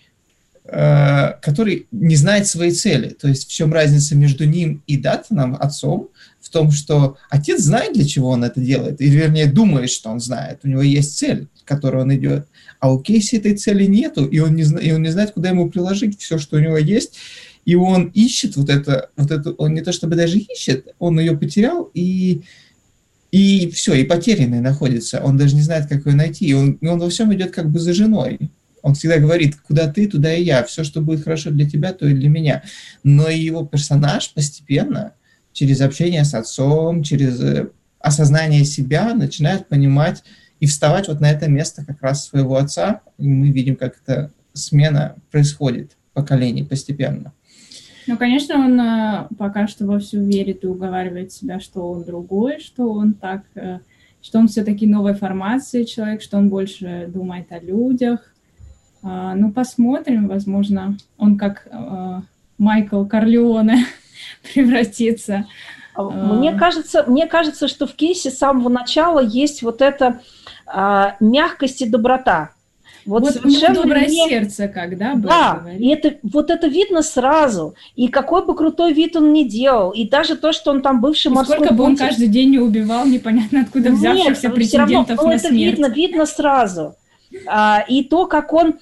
не знает своей цели. То есть в чем разница между ним и Даттоном, отцом, в том, что отец знает, для чего он это делает, или, вернее, думает, что он знает. У него есть цель, к которой он идет. А у Кейси этой цели нету, и он не знает, куда ему приложить все, что у него есть. И он ищет вот это, он не то чтобы даже ищет, он ее потерял, и все, и потерянный находится. Он даже не знает, как ее найти. И он во всем идет как бы за женой. Он всегда говорит, куда ты, туда и я. Все, что будет хорошо для тебя, то и для меня. Но и его персонаж постепенно, через общение с отцом, через осознание себя, начинает понимать и вставать вот на это место как раз своего отца. И мы видим, как эта смена происходит поколений постепенно. Конечно, он пока что вовсю верит и уговаривает себя, что он другой, что он все-таки новой формации человек, что он больше думает о людях. Посмотрим, возможно, он как Майкл Корлеоне превратится. Мне кажется, что в Кейсе с самого начала есть вот эта мягкость и доброта. Вот совершенно доброе сердце, когда да, и это видно сразу. И какой бы крутой вид он ни делал, и даже то, что он там бывший морской сколько бы он каждый день не убивал, непонятно откуда взявшихся претендентов на смерть. Это видно сразу. И то, как он,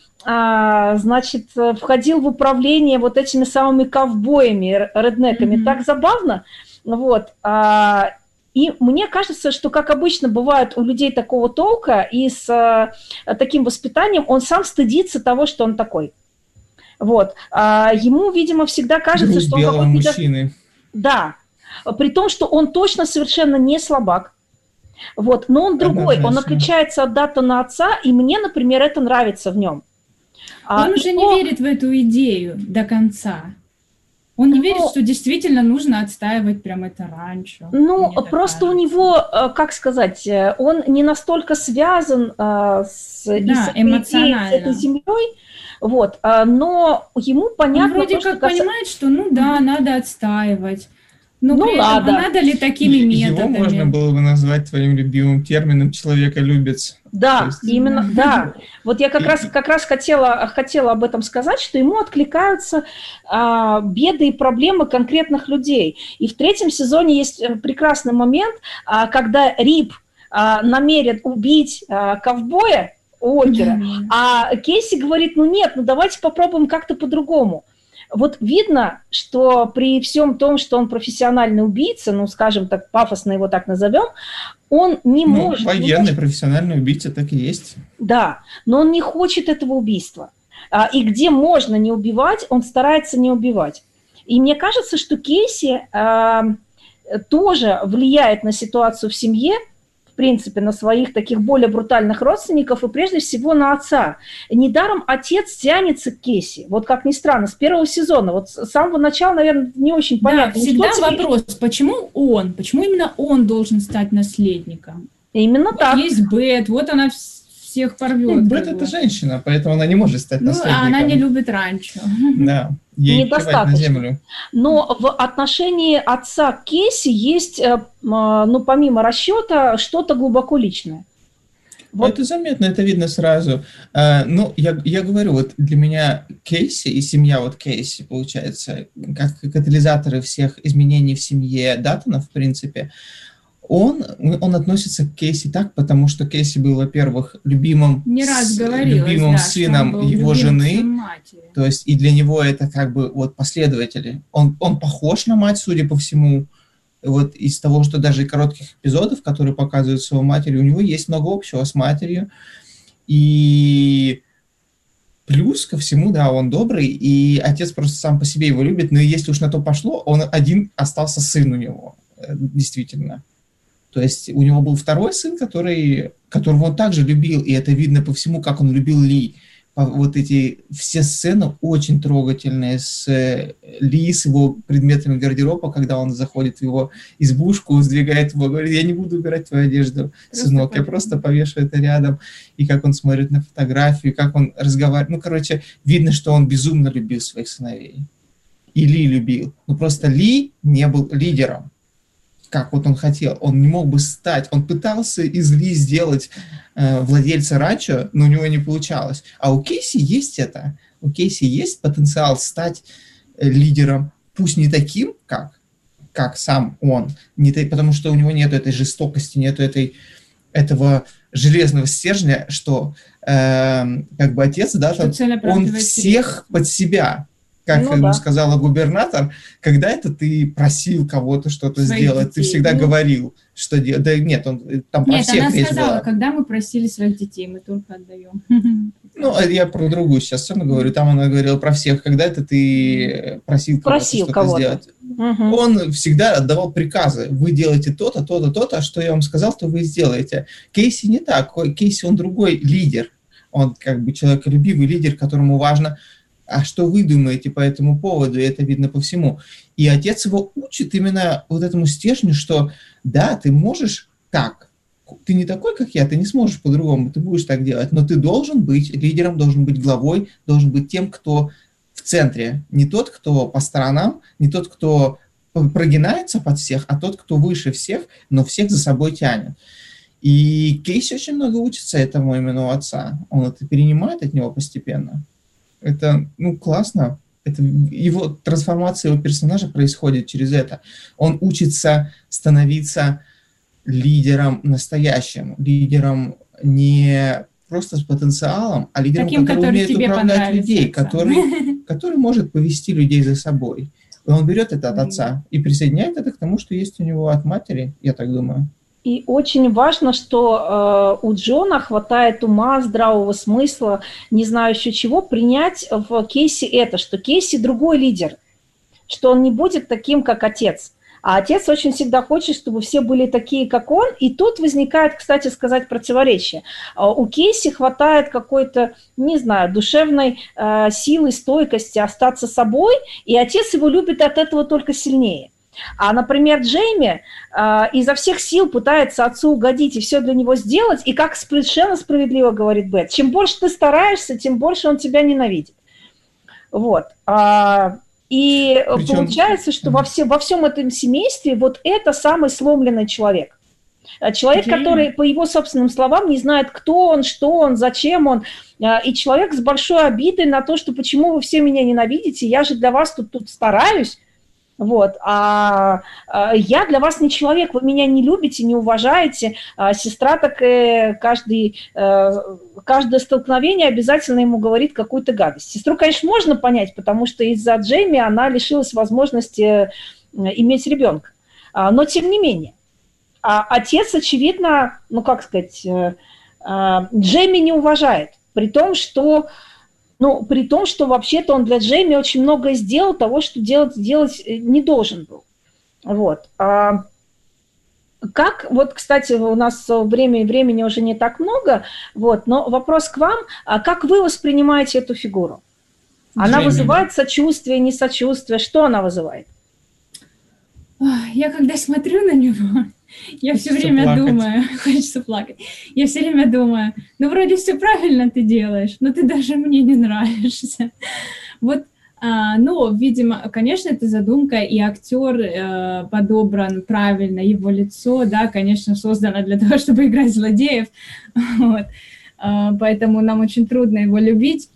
входил в управление вот этими самыми ковбоями, реднеками, так забавно. Вот. И мне кажется, что, как обычно бывает у людей такого толка и с таким воспитанием, он сам стыдится того, что он такой. Вот. Ему, видимо, всегда кажется, что он какой-то мужчины. Да. При том, что он точно совершенно не слабак. Вот. Но он другой. Он отличается от Даттона отца, и мне, например, это нравится в нем. Он уже не верит в эту идею до конца. Он не верит, что действительно нужно отстаивать прям это ранчо. Просто у него, как сказать, он не настолько связан с этой землей, вот, но ему понятно... Он вроде как понимает, что надо отстаивать. Ну, надо. Надо ли такими методами? Его можно было бы назвать твоим любимым термином «человеколюбец». Да, есть... именно, да. Вот я как раз хотела об этом сказать, что ему откликаются беды и проблемы конкретных людей. И в 3-м сезоне есть прекрасный момент, когда Рип намерен убить ковбоя Уокера, а Кейси говорит, нет, давайте попробуем как-то по-другому. Вот видно, что при всем том, что он профессиональный убийца, скажем так, пафосно его так назовем, он не может... Военный, профессиональный убийца так и есть. Да, но он не хочет этого убийства. И где можно не убивать, он старается не убивать. И мне кажется, что Кейси тоже влияет на ситуацию в семье, в принципе, на своих таких более брутальных родственников и прежде всего на отца. Недаром отец тянется к Кейси, вот как ни странно, с 1-го сезона, вот с самого начала, наверное, не очень понятно. Да, всегда вопрос, почему именно он должен стать наследником? Именно так. Есть Бет, вот она всех порвет. Бет это женщина, поэтому она не может стать наследником. Она не любит ранчо. Да, ей плевать на землю. Но в отношении отца к Кейси есть, помимо расчета, что-то глубоко личное. Вот. Это заметно, это видно сразу. Я говорю, вот для меня Кейси и семья вот Кейси, получается, как катализаторы всех изменений в семье Даттонов, в принципе, он относится к Кейси так, потому что Кейси был, во-первых, любимым сыном его жены, то есть и для него это как бы вот последователи. Он похож на мать, судя по всему, вот из того, что даже коротких эпизодов, которые показывают с его матерью, у него есть много общего с матерью. И плюс ко всему, да, он добрый, и отец просто сам по себе его любит, но если уж на то пошло, он один остался сын у него, действительно. То есть у него был второй сын, которого он также любил, и это видно по всему, как он любил Ли. Вот эти все сцены очень трогательные с Ли, с его предметами гардероба, когда он заходит в его избушку, сдвигает его, говорит, я не буду убирать твою одежду, сынок, я просто повешу это рядом. И как он смотрит на фотографию, как он разговаривает. Видно, что он безумно любил своих сыновей. И Ли любил. Но просто Ли не был лидером, как вот он хотел. Он не мог бы стать. Он пытался из Ли сделать владельца ранчо, но у него не получалось. А у Кейси есть это. У Кейси есть потенциал стать лидером, пусть не таким, как сам он, потому что у него нет этой жестокости, нет этого железного стержня, что как бы отец, да, он всех под себя. Как ему сказала губернатор, когда это ты просил кого-то что-то сделать, ты всегда говорил, что делать. Да нет, он там про всех речь была. Нет, она сказала, когда мы просили своих детей, мы только отдаем. Я про другую сейчас сцену говорю, там она говорила про всех, когда это ты просил кого-то что-то сделать. Он всегда отдавал приказы, вы делаете то-то, то-то, то-то, что я вам сказал, то вы сделаете. Кейси не так, Кейси он другой лидер, он как бы человеколюбивый лидер, которому важно... А что вы думаете по этому поводу? И это видно по всему. И отец его учит именно вот этому стержню, что да, ты можешь так. Ты не такой, как я, ты не сможешь по-другому, ты будешь так делать. Но ты должен быть лидером, должен быть главой, должен быть тем, кто в центре. Не тот, кто по сторонам, не тот, кто прогинается под всех, а тот, кто выше всех, но всех за собой тянет. И Кейси очень много учится этому именно у отца. Он это перенимает от него постепенно. Это, классно. Это его трансформация его персонажа происходит через это. Он учится становиться лидером настоящим, лидером не просто с потенциалом, а лидером, таким, который умеет управлять людей, который может повести людей за собой. И он берет это от отца и присоединяет это к тому, что есть у него от матери, я так думаю. И очень важно, что у Джона хватает ума, здравого смысла, не знаю еще чего, принять в Кейси это, что Кейси другой лидер, что он не будет таким, как отец. А отец очень всегда хочет, чтобы все были такие, как он. И тут возникает, кстати сказать, противоречие. У Кейси хватает какой-то, не знаю, душевной силы, стойкости остаться собой, и отец его любит от этого только сильнее. А, например, Джейми изо всех сил пытается отцу угодить и все для него сделать, и как совершенно справедливо говорит Бет, чем больше ты стараешься, тем больше он тебя ненавидит. Вот. И Причем... получается, что во всем этом семействе вот это самый сломленный человек. Человек, который, по его собственным словам, не знает, кто он, что он, зачем он. И человек с большой обидой на то, что почему вы все меня ненавидите, я же для вас тут стараюсь. Вот. А я для вас не человек, вы меня не любите, не уважаете. Сестра так каждое столкновение обязательно ему говорит какую-то гадость. Сестру, конечно, можно понять, потому что из-за Джейми она лишилась возможности иметь ребенка. Но тем не менее. А отец, очевидно, ну как сказать, Джейми не уважает, при том, что вообще-то он для Джейми очень многое сделал того, что делать не должен был. Вот. Как, вот, кстати, у нас времени уже не так много, вот, но вопрос к вам, как вы воспринимаете эту фигуру? Она вызывает сочувствие, не сочувствие, что она вызывает? Я когда смотрю на него, я все время думаю, хочется плакать, я все время думаю, ну, вроде все правильно ты делаешь, но ты даже мне не нравишься. Вот, ну, видимо, конечно, это задумка, и актер подобран правильно, его лицо, да, конечно, создано для того, чтобы играть злодеев, вот. Поэтому нам очень трудно его любить.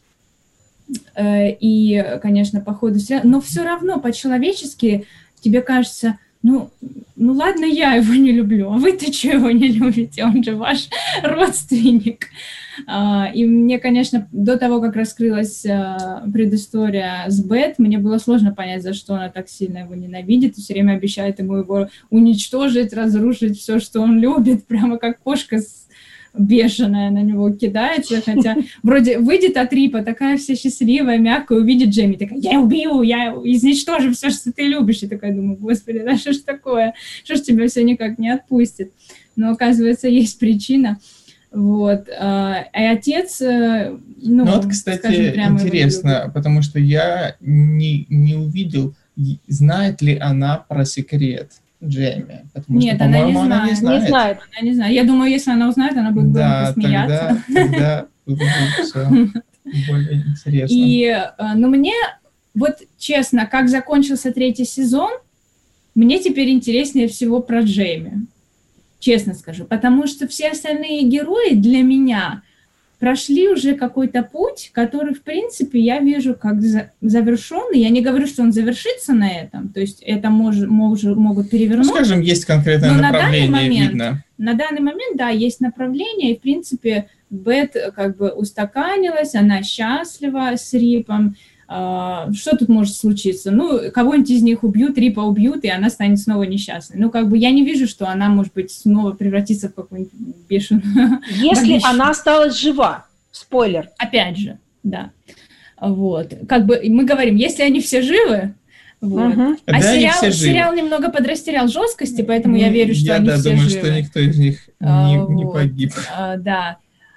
И, конечно, по ходу сериала, но все равно по-человечески тебе кажется, ну ладно, я его не люблю, а вы-то чего его не любите, он же ваш родственник. И мне, конечно, до того, как раскрылась предыстория с Бет, мне было сложно понять, за что она так сильно его ненавидит, и все время обещает ему его уничтожить, разрушить все, что он любит, прямо как кошка бешеная на него кидается, хотя вроде выйдет от Рипа, такая вся счастливая, мягкая, увидит Джейми, такая, я убью, я изничтожу все, что ты любишь, и такая думаю, господи, да что ж такое, что ж тебя все никак не отпустит, но оказывается, есть причина, вот, и отец, ну вот, кстати, интересно, потому что я не увидел, знает ли она про секрет Джейми, потому Нет, что, она по-моему, она не знает. Она не знает. Я думаю, если она узнает, она будет смеяться. Тогда будет все более интересно. И, ну, мне, вот честно, как закончился 3-й сезон, мне теперь интереснее всего про Джейми. Честно скажу. Потому что все остальные герои для меня прошли уже какой-то путь, который, в принципе, я вижу как завершенный. Я не говорю, что он завершится на этом, то есть это могут перевернуть. Ну, скажем, есть конкретное направление, видно. На данный момент, да, есть направление, и, в принципе, Бет как бы устаканилась, она счастлива с Рипом. Что тут может случиться? Ну, кого-нибудь из них убьют, Рипа убьют, и она станет снова несчастной. Ну, как бы я не вижу, что она, может быть, снова превратится в какую-нибудь бешеную... Если она осталась жива, спойлер. Опять же, да. Вот. Как бы мы говорим, если они все живы, вот. А да, сериал немного подрастерял жесткости, поэтому я верю, что они все живы. Я думаю, что никто из них не погиб. Да.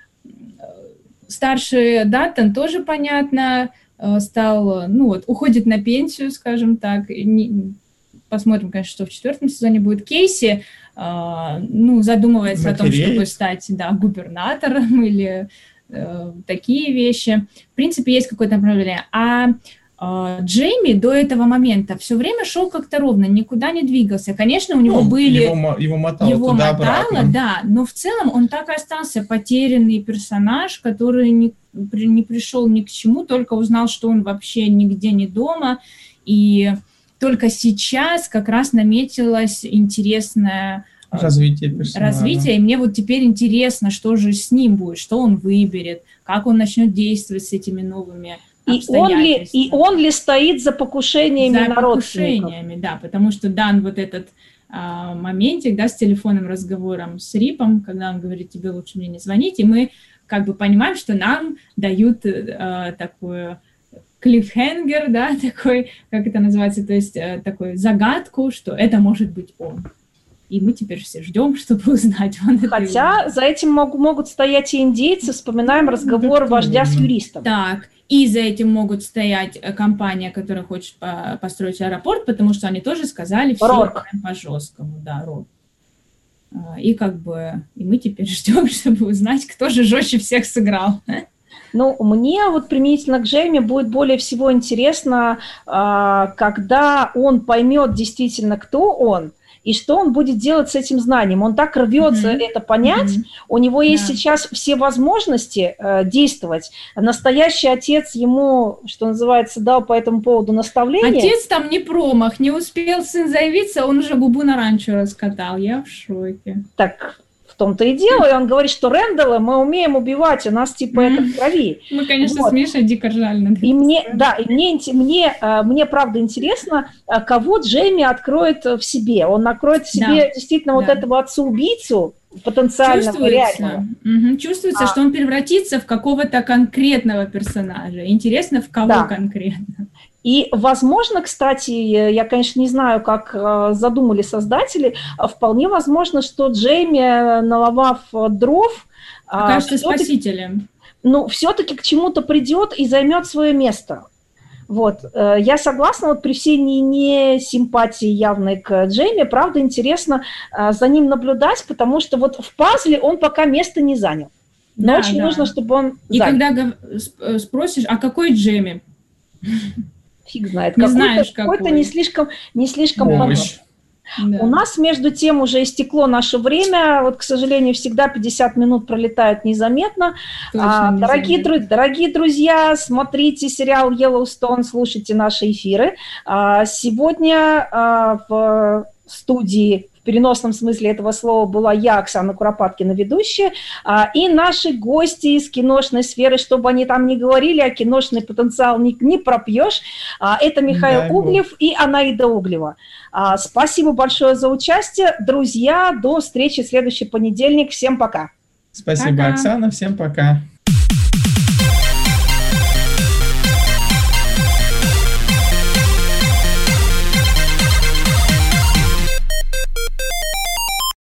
Старший Даттон тоже понятно... стал, ну вот, уходит на пенсию, скажем так. Посмотрим, конечно, что в 4-м сезоне будет. Кейси, ну, задумывается о том, чтобы стать, да, губернатором или такие вещи. В принципе, есть какое-то направление. А Джейми до этого момента все время шел как-то ровно, никуда не двигался. Конечно, у него были... Его мотало, да, но в целом он так и остался потерянный персонаж, который не пришел ни к чему, только узнал, что он вообще нигде не дома, и только сейчас как раз наметилось интересное развитие персонажа. И мне вот теперь интересно, что же с ним будет, что он выберет, как он начнет действовать с этими новыми обстоятельствами. И он ли стоит за покушениями на родственников? Да, потому что дан вот этот моментик, да, с телефонным разговором с Рипом, когда он говорит, тебе лучше мне не звонить, и мы как бы понимаем, что нам дают такую клиффхенгер, да, такой, как это называется, то есть такую загадку, что это может быть он. И мы теперь все ждем, чтобы узнать. Хотя за этим могут стоять и индейцы, вспоминаем разговор вождя с юристом. Так, и за этим могут стоять компания, которая хочет построить аэропорт, потому что они тоже сказали все по-жесткому, да, Рорк. И как бы, и мы теперь ждем, чтобы узнать, кто же жестче всех сыграл. Ну, мне вот применительно к Джейми будет более всего интересно, когда он поймет действительно, кто он, и что он будет делать с этим знанием. Он так рвется это понять, у него есть сейчас все возможности действовать. Настоящий отец ему, что называется, дал по этому поводу наставление. Отец там не промах, не успел сын заявиться, он уже губу на ранчо раскатал. Я в шоке. Так в том-то и дело, и он говорит, что Рэндалла мы умеем убивать, у нас типа это в крови. Мы, конечно, с Мишей дико ржали. И мне правда интересно, кого Джейми откроет в себе. Он откроет в себе действительно вот этого отца-убийцу потенциального, реального. Чувствуется, что он превратится в какого-то конкретного персонажа. Интересно, в кого конкретно. И, возможно, кстати, я, конечно, не знаю, как задумали создатели, вполне возможно, что Джейми, наломав дров, окажется спасителем. Ну, все-таки к чему-то придет и займет свое место. Вот. Я согласна, вот при всей не симпатии явной к Джейми, правда, интересно за ним наблюдать, потому что вот в пазле он пока место не занял. Но очень нужно, чтобы он занял. И когда спросишь, а какой Джейми? Фиг знает, не знаешь, какой-то не слишком помощь. Да. У нас, между тем, уже истекло наше время. Вот, к сожалению, всегда 50 минут пролетают незаметно. Дорогие друзья, смотрите сериал Yellowstone, слушайте наши эфиры. Сегодня в студии, в переносном смысле этого слова, была я, Оксана Куропаткина, ведущая, и наши гости из киношной сферы, чтобы они там не говорили, а киношный потенциал не пропьешь. Это Михаил Углев и Анаида Углева. Спасибо большое за участие. Друзья, до встречи в следующий понедельник. Всем пока. Спасибо, Оксана. Всем пока.